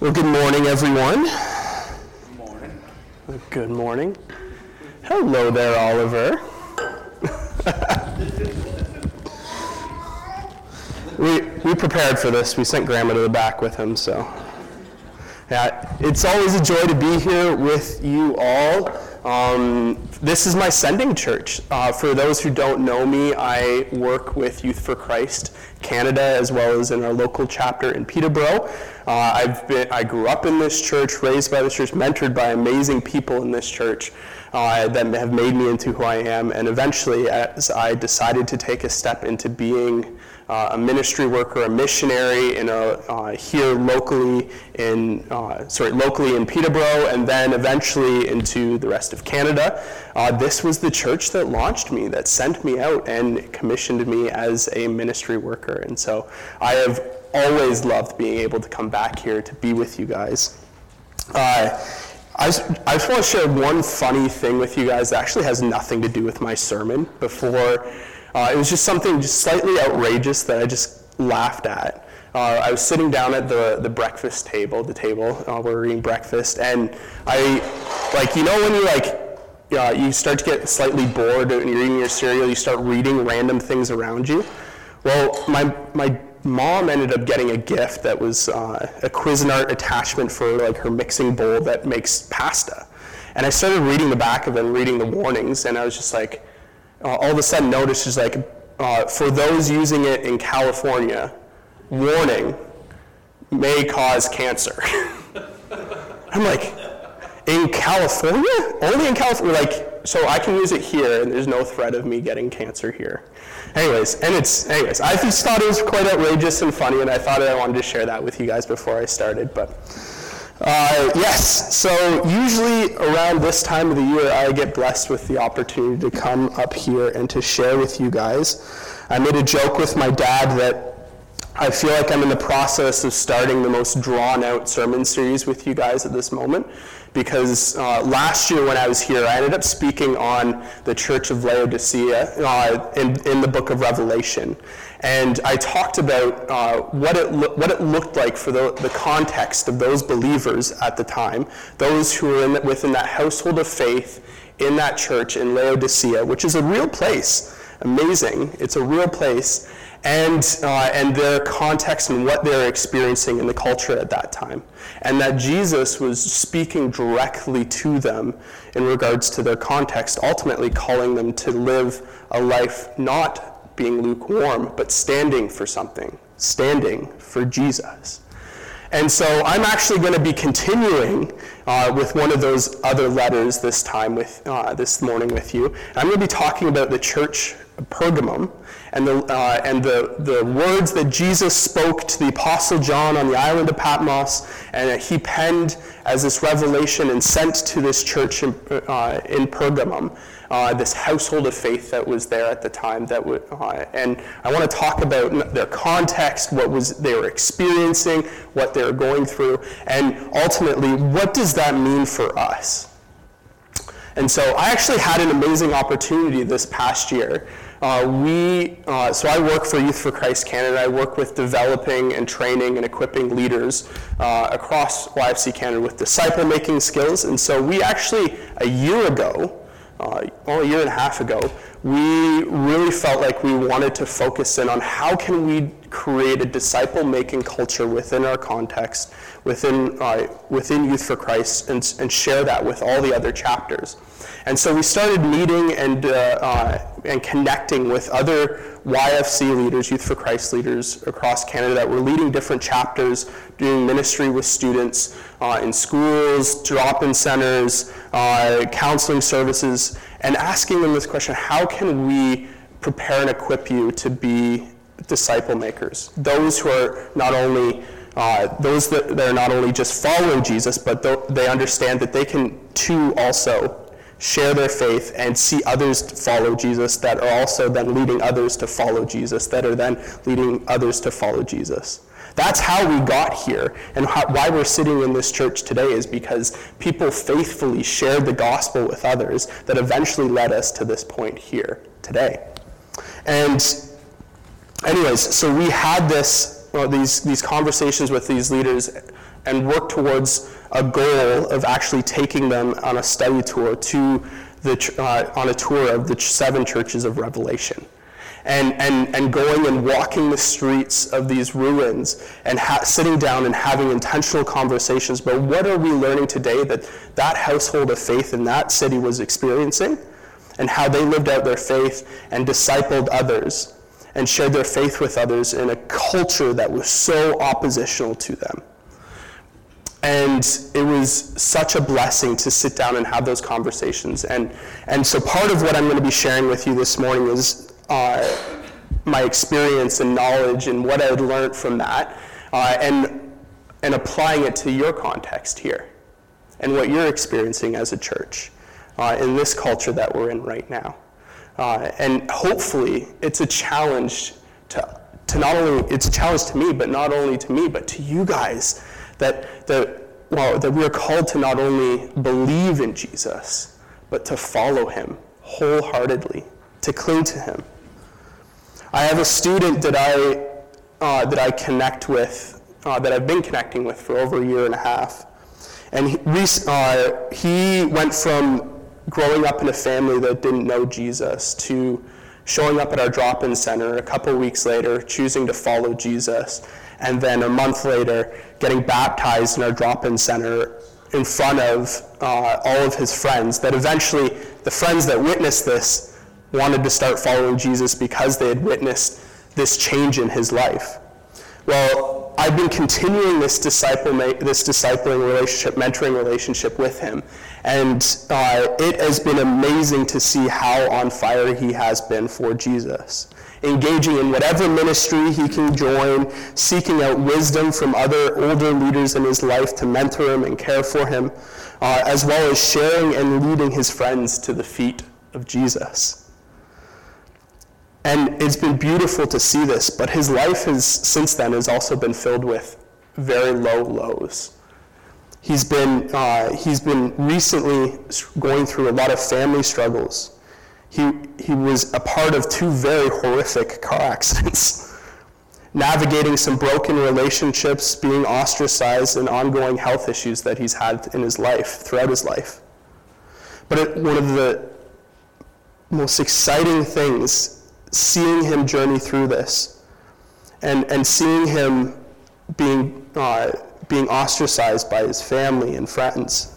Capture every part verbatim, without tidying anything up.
Well, good morning, everyone. Good morning. Good morning. Hello there, Oliver. we we prepared for this. We sent Grandma to the back with him, so yeah, it's always a joy to be here with you all. Um, this is my sending church. Uh, for those who don't know me, I work with Youth for Christ Canada as well as in our local chapter in Peterborough. Uh, I've been, I grew up in this church, raised by this church, mentored by amazing people in this church uh, that have made me into who I am. And eventually, as I decided to take a step into being uh, a ministry worker, a missionary in a, uh, here locally in uh, sorry locally in Peterborough, and then eventually into the rest of Canada, uh, this was the church that launched me, that sent me out and commissioned me as a ministry worker. And so I have always loved being able to come back here to be with you guys. Uh, I just, I just want to share one funny thing with you guys that actually has nothing to do with my sermon before. Uh, it was just something just slightly outrageous that I just laughed at. Uh, I was sitting down at the, the breakfast table, the table, uh, we were eating breakfast, and I, like, you know when you like, uh, you start to get slightly bored and you're eating your cereal, you start reading random things around you? Well, my my mom ended up getting a gift that was uh, a Cuisinart attachment for like her mixing bowl that makes pasta. And I started reading the back of it and reading the warnings, and I was just like, uh, all of a sudden noticed just like, uh, for those using it in California, warning, may cause cancer. I'm like, in California? Only in California? Like, so I can use it here and there's no threat of me getting cancer here. Anyways, and it's, anyways, I just thought it was quite outrageous and funny, and I thought I wanted to share that with you guys before I started, but uh, yes, so usually around this time of the year, I get blessed with the opportunity to come up here and to share with you guys. I made a joke with my dad that I feel like I'm in the process of starting the most drawn-out sermon series with you guys at this moment, because uh, last year when I was here, I ended up speaking on the Church of Laodicea uh, in, in the book of Revelation. And I talked about uh, what it lo- what it looked like for the, the context of those believers at the time, those who were in the, within that household of faith in that church in Laodicea, which is a real place. Amazing. It's a real place. And uh, and their context and what they're experiencing in the culture at that time. And that Jesus was speaking directly to them in regards to their context, ultimately calling them to live a life not being lukewarm, but standing for something, standing for Jesus. And so I'm actually going to be continuing uh, with one of those other letters this time, with uh, this morning with you. And I'm going to be talking about the church of Pergamum and the uh, and the, the words that Jesus spoke to the Apostle John on the island of Patmos, and that he penned as this revelation and sent to this church in, uh, in Pergamum, uh, this household of faith that was there at the time. That would, uh, and I want to talk about their context, what was they were experiencing, what they were going through, and ultimately, what does that mean for us? And so I actually had an amazing opportunity this past year. Uh, we, uh, so I work for Youth for Christ Canada. I work with developing and training and equipping leaders uh, across Y F C Canada with disciple-making skills. And so we actually, a year ago, uh, well, a year and a half ago, we really felt like we wanted to focus in on how can we create a disciple-making culture within our context, within uh, within Youth for Christ, and, and share that with all the other chapters. And so we started meeting and uh, uh, and connecting with other Y F C leaders, Youth for Christ leaders across Canada that were leading different chapters, doing ministry with students uh, in schools, drop-in centers, uh, counseling services, and asking them this question: how can we prepare and equip you to be disciple makers? Those who are not only uh, those that they're not only just following Jesus, but th- they understand that they can too also share their faith and see others follow Jesus, that are also then leading others to follow Jesus, that are then leading others to follow Jesus. That's how we got here, and how, why we're sitting in this church today is because people faithfully shared the gospel with others that eventually led us to this point here today. And anyways, so we had this, well, these, these conversations with these leaders and work towards a goal of actually taking them on a study tour to the uh, on a tour of the seven churches of Revelation, and and and going and walking the streets of these ruins and ha- sitting down and having intentional conversations about what are we learning today that that household of faith in that city was experiencing, and how they lived out their faith and discipled others and shared their faith with others in a culture that was so oppositional to them. And it was such a blessing to sit down and have those conversations. And and so part of what I'm going to be sharing with you this morning is uh, my experience and knowledge and what I had learned from that, uh, and and applying it to your context here and what you're experiencing as a church uh, in this culture that we're in right now. Uh, and hopefully it's a challenge to to not only, it's a challenge to me, but not only to me, but to you guys, that that well that we are called to not only believe in Jesus, but to follow him wholeheartedly, to cling to him. I have a student that I uh, that I connect with, uh, that I've been connecting with for over a year and a half, and he, uh, he went from growing up in a family that didn't know Jesus to showing up at our drop-in center a couple weeks later, choosing to follow Jesus, and then a month later getting baptized in our drop-in center in front of uh, all of his friends, that eventually the friends that witnessed this wanted to start following Jesus because they had witnessed this change in his life. Well, I've been continuing this disciple this discipling relationship, mentoring relationship with him, and uh, it has been amazing to see how on fire he has been for Jesus, engaging in whatever ministry he can join, seeking out wisdom from other older leaders in his life to mentor him and care for him, uh, as well as sharing and leading his friends to the feet of Jesus. And it's been beautiful to see this, but his life has, since then, has also been filled with very low lows. He's been uh, he's been recently going through a lot of family struggles. He he was a part of two very horrific car accidents, navigating some broken relationships, being ostracized, and ongoing health issues that he's had in his life, throughout his life. But it, one of the most exciting things, seeing him journey through this, and, and seeing him being uh, being ostracized by his family and friends,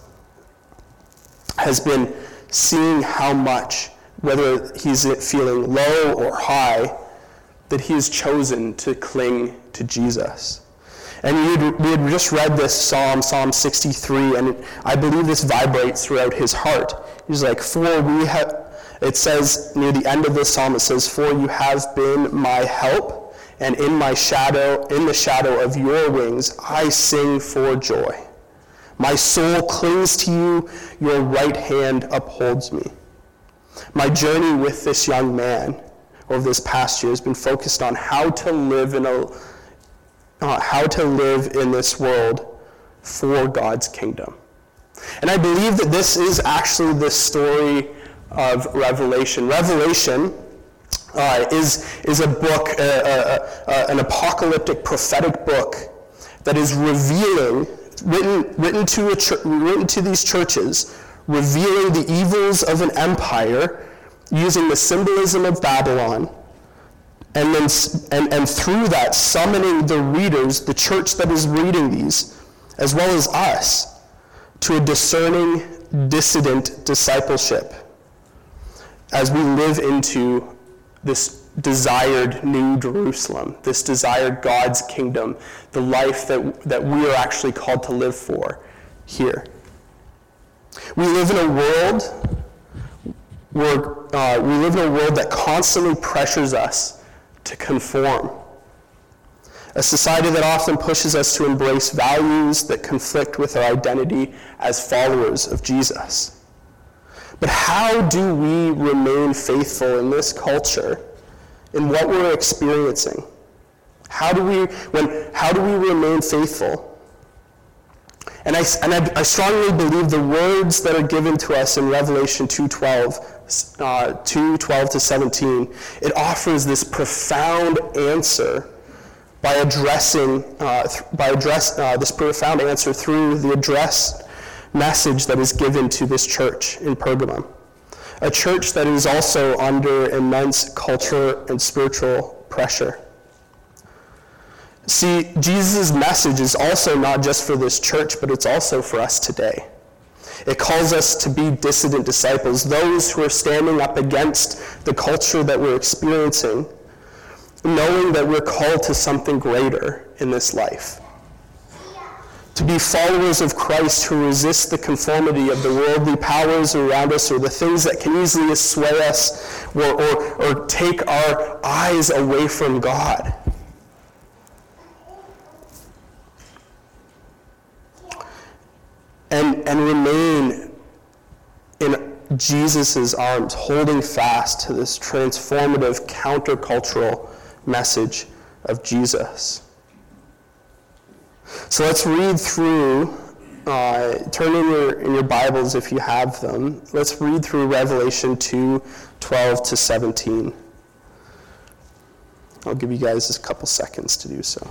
has been seeing how much, whether he's feeling low or high, that he has chosen to cling to Jesus. And we had, we had just read this Psalm, Psalm sixty-three, and it, I believe this vibrates throughout his heart. He's like, for we have, it says near the end of this psalm, it says, for you have been my help, and in my shadow, in the shadow of your wings, I sing for joy. My soul clings to you, your right hand upholds me. My journey with this young man over this past year has been focused on how to live in a, uh, how to live in this world for God's kingdom. And I believe that this is actually the story of Revelation. Revelation uh, is is a book, uh, uh, uh, an apocalyptic prophetic book that is revealing, written written to a ch- written to these churches, revealing the evils of an empire using the symbolism of Babylon, and then and, and through that summoning the readers, the church that is reading these, as well as us, to a discerning, dissident discipleship as we live into this desired New Jerusalem, this desired God's kingdom, the life that, that we are actually called to live for here. We live in a world where uh, we live in a world that constantly pressures us to conform. A society that often pushes us to embrace values that conflict with our identity as followers of Jesus. But how do we remain faithful in this culture, in what we're experiencing? How do we, when, how do we remain faithful? And I, and I, I strongly believe the words that are given to us in Revelation two twelve, uh, two twelve to seventeen, it offers this profound answer by addressing, uh, th- by address uh, this profound answer through the addressed message that is given to this church in Pergamum, a church that is also under immense cultural and spiritual pressure. See, Jesus' message is also not just for this church, but it's also for us today. It calls us to be dissident disciples, those who are standing up against the culture that we're experiencing, knowing that we're called to something greater in this life. To be followers of Christ who resist the conformity of the worldly powers around us or the things that can easily sway us or, or, or take our eyes away from God. And, and remain in Jesus' arms, holding fast to this transformative, countercultural message of Jesus. So let's read through, uh, turn in your, in your Bibles if you have them. Let's read through Revelation two, twelve to seventeen. I'll give you guys a couple seconds to do so.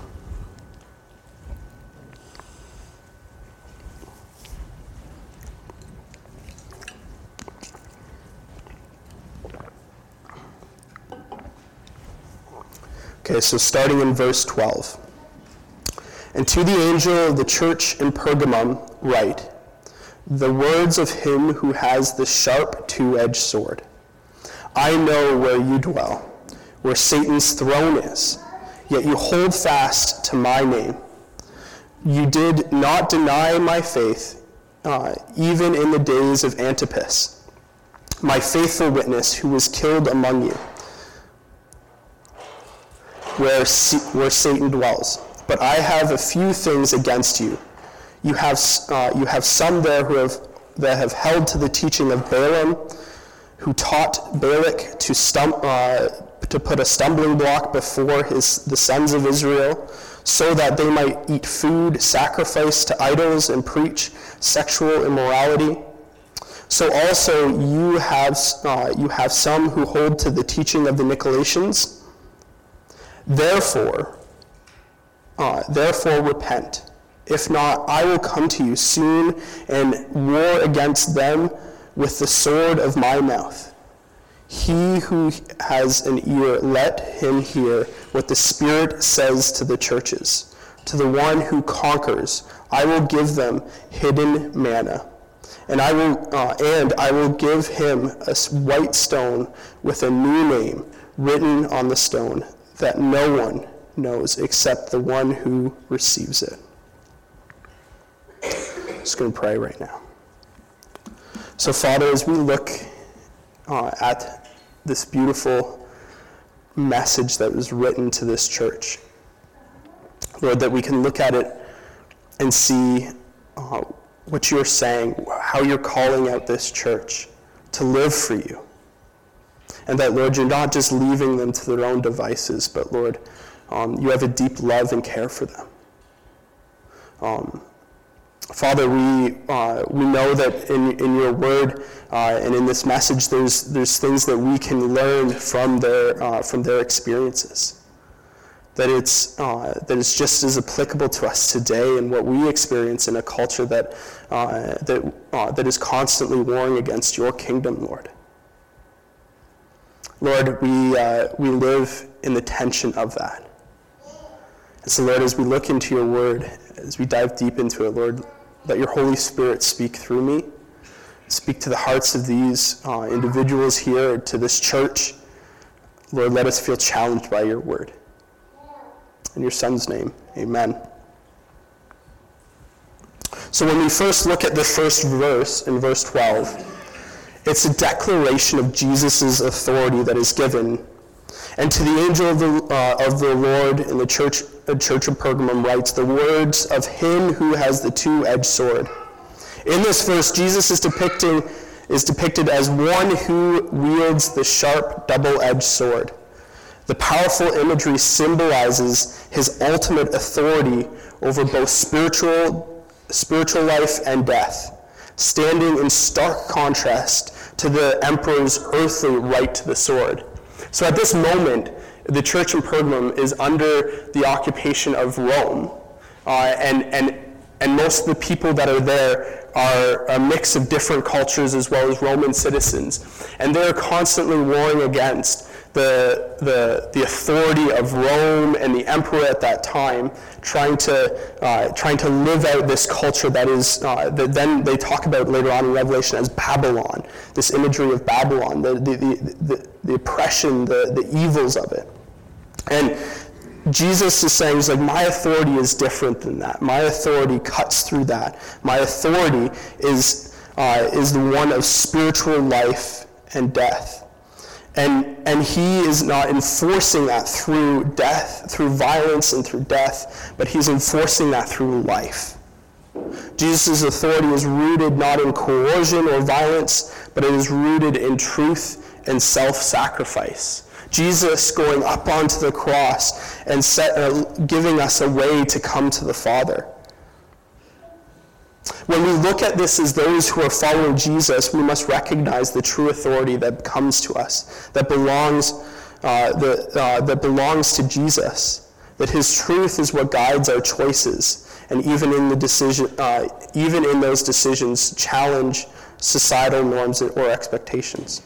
Okay, so starting in verse twelve. And to the angel of the church in Pergamum write, the words of him who has the sharp two-edged sword. I know where you dwell, where Satan's throne is, yet you hold fast to my name. You did not deny my faith, uh, even in the days of Antipas, my faithful witness who was killed among you, where, where Satan dwells. But I have a few things against you. You have uh, you have some there who have that have held to the teaching of Balaam, who taught Balak to stump uh, to put a stumbling block before his the sons of Israel, so that they might eat food sacrificed to idols and preach sexual immorality. So also you have uh, you have some who hold to the teaching of the Nicolaitans. Therefore, uh, therefore repent. If not, I will come to you soon and war against them with the sword of my mouth. He who has an ear, let him hear what the Spirit says to the churches. To the one who conquers, I will give them hidden manna, and I will uh, and I will give him a white stone with a new name written on the stone, that no one knows except the one who receives it. I'm just going to pray right now. So, Father, as we look uh, at this beautiful message that was written to this church, Lord, that we can look at it and see uh, what you're saying, how you're calling out this church to live for you. And that, Lord, you're not just leaving them to their own devices, but, Lord, um, you have a deep love and care for them. Um, Father, we uh, we know that in in your word uh, and in this message, there's there's things that we can learn from their uh, from their experiences. That it's uh, that it's just as applicable to us today and what we experience in a culture that uh, that uh, that is constantly warring against your kingdom, Lord. Lord, we uh, we live in the tension of that. And so, Lord, as we look into your word, as we dive deep into it, Lord, let your Holy Spirit speak through me, speak to the hearts of these uh, individuals here, to this church. Lord, let us feel challenged by your word. In your Son's name, amen. So when we first look at the first verse, in verse twelve, it's a declaration of Jesus' authority that is given. And to the angel of the, uh, of the Lord in the church, the church of Pergamum writes, the words of him who has the two-edged sword. In this verse, Jesus is depicting is depicted as one who wields the sharp, double-edged sword. The powerful imagery symbolizes his ultimate authority over both spiritual, spiritual life and death, standing in stark contrast to the emperor's earthly right to the sword. So at this moment, the church in Pergamum is under the occupation of Rome, uh, and and and most of the people that are there are a mix of different cultures as well as Roman citizens, and they're constantly warring against the the the authority of Rome and the emperor at that time, trying to uh, trying to live out this culture that is uh, that then they talk about later on in Revelation as Babylon, this imagery of Babylon, the the the, the, the oppression, the, the evils of it. And Jesus is saying, he's like, my authority is different than that. My authority cuts through that. My authority is uh, is the one of spiritual life and death. And and he is not enforcing that through death, through violence and through death, but he's enforcing that through life. Jesus' authority is rooted not in coercion or violence, but it is rooted in truth and self-sacrifice. Jesus going up onto the cross and set, uh, giving us a way to come to the Father. When we look at this as those who are following Jesus, we must recognize the true authority that comes to us, that belongs, uh, the, uh, that belongs to Jesus. That his truth is what guides our choices, and even in the decision, uh, even in those decisions, challenge societal norms or expectations.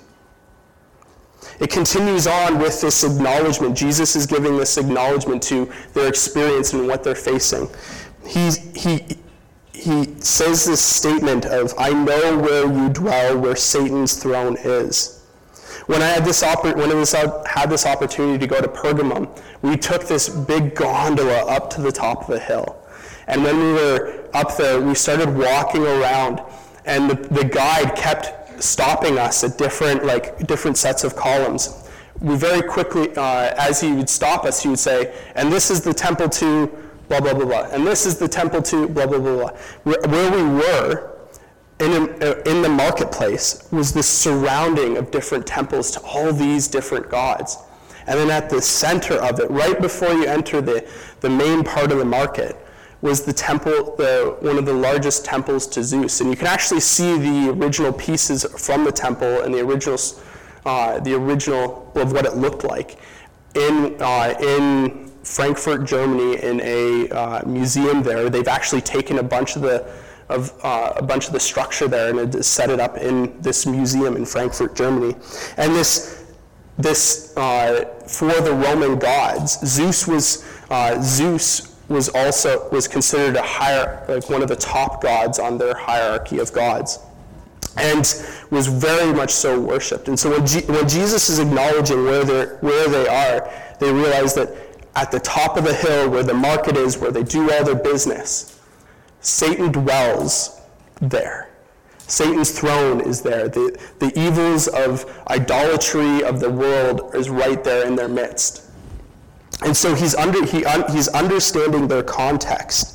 It continues on with this acknowledgement. Jesus is giving this acknowledgement to their experience and what they're facing. He, he, he says this statement of, I know where you dwell, where Satan's throne is. When I had this, oppor- when I was, uh, had this opportunity to go to Pergamum, we took this big gondola up to the top of a hill. And when we were up there, we started walking around, and the, the guide kept stopping us at different like different sets of columns. We very quickly, uh, as he would stop us, he would say, and this is the temple to blah, blah, blah, blah. And this is the temple to blah, blah, blah, blah. Where, where we were, in, a, in the marketplace, was this surrounding of different temples to all these different gods. And then at the center of it, right before you enter the, the main part of the market, was the temple, the, one of the largest temples to Zeus. And you can actually see the original pieces from the temple and the original, uh, the original of what it looked like in uh, in Frankfurt, Germany, in a uh, museum there. They've actually taken a bunch of the of uh, a bunch of the structure there and set it up in this museum in Frankfurt, Germany. And this this uh, for the Roman gods, Zeus was uh, Zeus. was also was considered a higher, like one of the top gods on their hierarchy of gods, and was very much so worshipped. And so when, G, when Jesus is acknowledging where they where they are, they realize that at the top of the hill where the market is, where they do all their business, Satan dwells there. Satan's throne is there. The the evils of idolatry of the world is right there in their midst. And so he's under he un, he's understanding their context.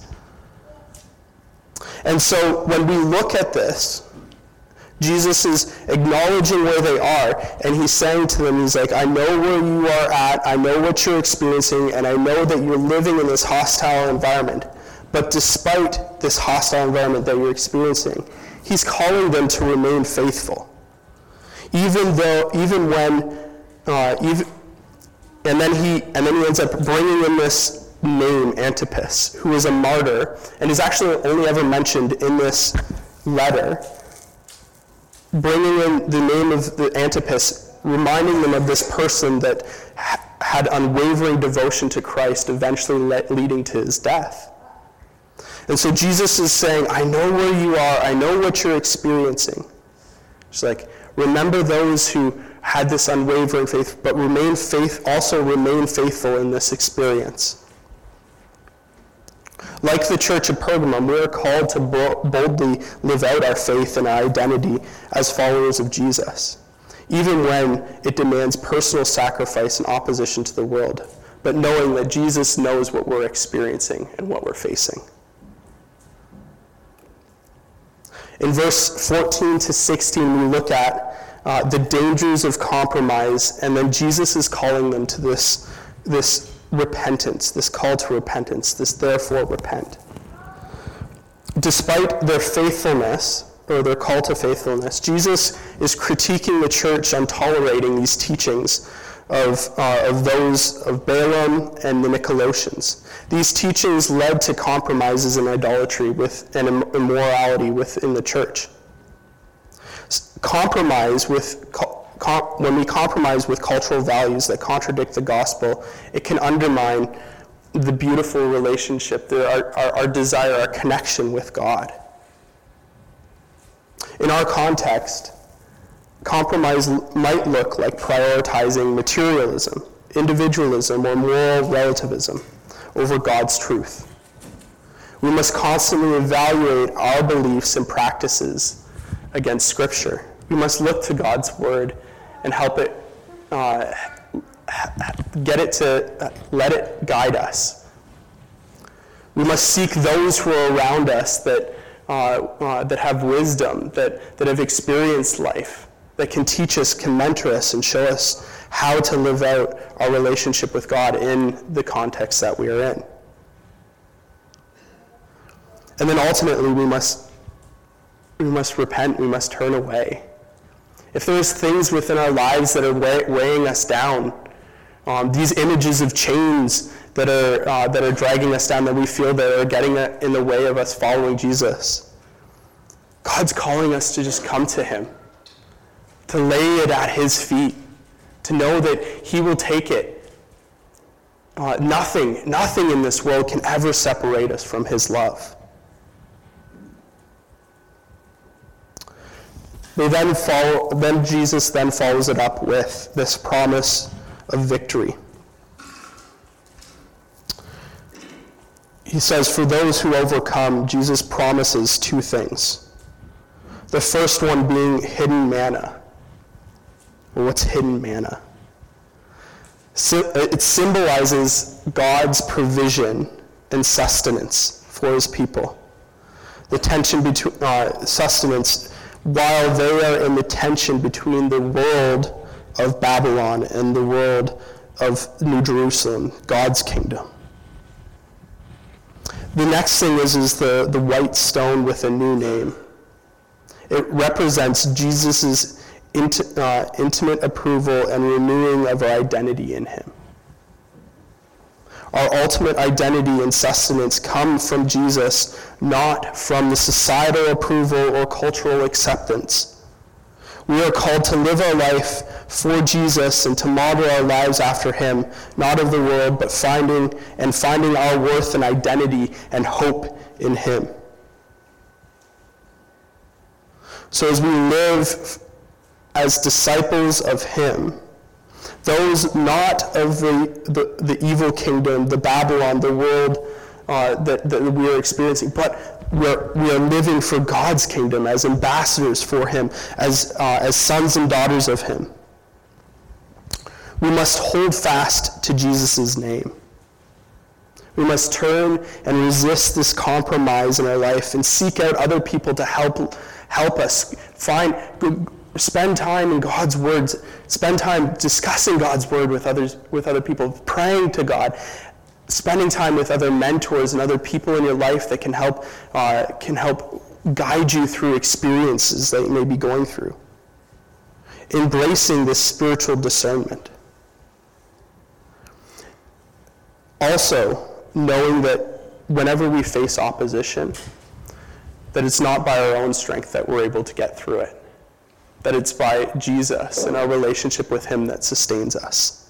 And so when we look at this, Jesus is acknowledging where they are, and he's saying to them, he's like, I know where you are at, I know what you're experiencing, and I know that you're living in this hostile environment. But despite this hostile environment that you're experiencing, he's calling them to remain faithful. Even though, even when, uh, even, And then he and then he ends up bringing in this name, Antipas, who is a martyr, and is actually only ever mentioned in this letter. Bringing in the name of the Antipas, reminding them of this person that ha- had unwavering devotion to Christ, eventually le- leading to his death. And so Jesus is saying, I know where you are, I know what you're experiencing. It's like, remember those who had this unwavering faith, but remain faith, also remain faithful in this experience. Like the church of Pergamum, we are called to boldly live out our faith and our identity as followers of Jesus, even when it demands personal sacrifice and opposition to the world, but knowing that Jesus knows what we're experiencing and what we're facing. In verse fourteen to sixteen, we look at Uh, the dangers of compromise, and then Jesus is calling them to this, this repentance, this call to repentance, this therefore repent. Despite their faithfulness, or their call to faithfulness, Jesus is critiquing the church on tolerating these teachings of, uh, of those of Balaam and the Nicolaitans. These teachings led to compromises and idolatry with, and immorality within the church. Compromise with, com, when we compromise with cultural values that contradict the gospel, it can undermine the beautiful relationship, the, our, our, our desire, our connection with God. In our context, compromise might look like prioritizing materialism, individualism, or moral relativism over God's truth. We must constantly evaluate our beliefs and practices against Scripture. We must look to God's Word and help it, uh, get it to, uh, let it guide us. We must seek those who are around us that, uh, uh, that have wisdom, that, that have experienced life, that can teach us, can mentor us, and show us how to live out our relationship with God in the context that we are in. And then ultimately, we must, we must repent, we must turn away. If there's things within our lives that are weigh, weighing us down, um, these images of chains that are, uh, that are dragging us down, that we feel that are getting in the way of us following Jesus, God's calling us to just come to him, to lay it at his feet, to know that he will take it. Uh, nothing, nothing in this world can ever separate us from his love. They then follow, then Jesus then follows it up with this promise of victory. He says, for those who overcome, Jesus promises two things. The first one being hidden manna. Well, what's hidden manna? So it symbolizes God's provision and sustenance for his people. The tension between uh, sustenance, while they are in the tension between the world of Babylon and the world of New Jerusalem, God's kingdom. The next thing is, is the, the white stone with a new name. It represents Jesus' int, uh, intimate approval and renewing of our identity in him. Our ultimate identity and sustenance come from Jesus, not from the societal approval or cultural acceptance. We are called to live our life for Jesus and to model our lives after him, not of the world, but finding and finding our worth and identity and hope in him. So as we live as disciples of him, those not of the, the, the evil kingdom, the Babylon, the world uh, that, that we are experiencing, but we're, we are living for God's kingdom as ambassadors for him, as, uh, as sons and daughters of him. We must hold fast to Jesus' name. We must turn and resist this compromise in our life and seek out other people to help, help us find Spend time in God's words. Spend time discussing God's word with others, with other people, praying to God, spending time with other mentors and other people in your life that can help uh, can help guide you through experiences that you may be going through. Embracing this spiritual discernment. Also, knowing that whenever we face opposition, that it's not by our own strength that we're able to get through it. That it's by Jesus and our relationship with him that sustains us.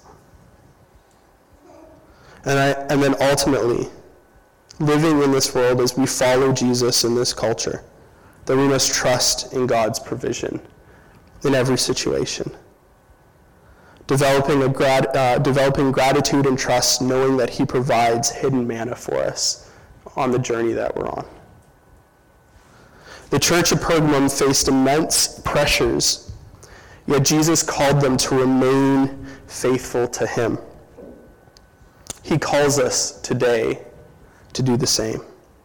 And, I, and then ultimately, living in this world as we follow Jesus in this culture, that we must trust in God's provision in every situation. Developing, a grat, uh, developing gratitude and trust, knowing that he provides hidden manna for us on the journey that we're on. The church of Pergamum faced immense pressures, yet Jesus called them to remain faithful to him. He calls us today to do the same.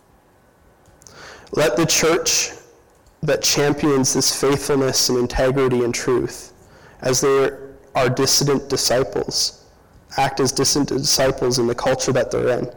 Let the church that champions this faithfulness and integrity and truth, as they are dissident disciples, act as dissident disciples in the culture that they're in.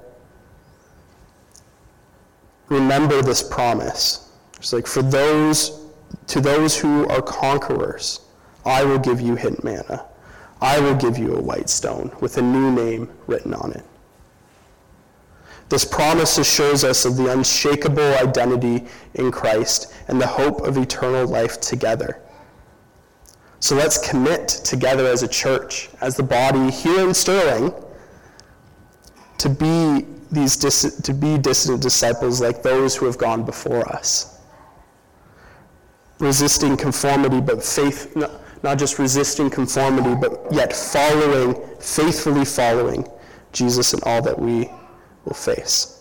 Remember this promise. It's like, for those, to those who are conquerors, I will give you hidden manna. I will give you a white stone with a new name written on it. This promise assures us of the unshakable identity in Christ and the hope of eternal life together. So let's commit together as a church, as the body here in Sterling, to be these dis- to be dissident disciples like those who have gone before us. Resisting conformity, but faith, not just resisting conformity, but yet following, faithfully following Jesus in all that we will face.